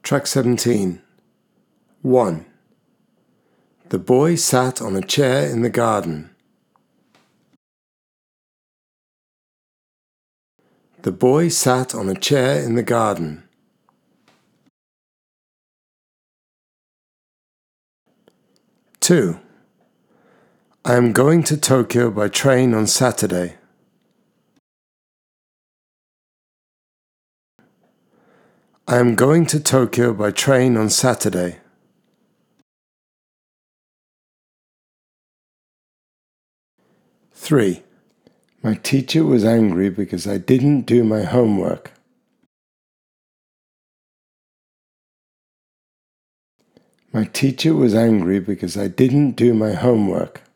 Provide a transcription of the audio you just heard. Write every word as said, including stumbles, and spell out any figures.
Track seventeen. one. The boy sat on a chair in the garden. The boy sat on a chair in the garden. two. I am going to Tokyo by train on Saturday. I am going to Tokyo by train on Saturday. three. My teacher was angry because I didn't do my homework. My teacher was angry because I didn't do my homework.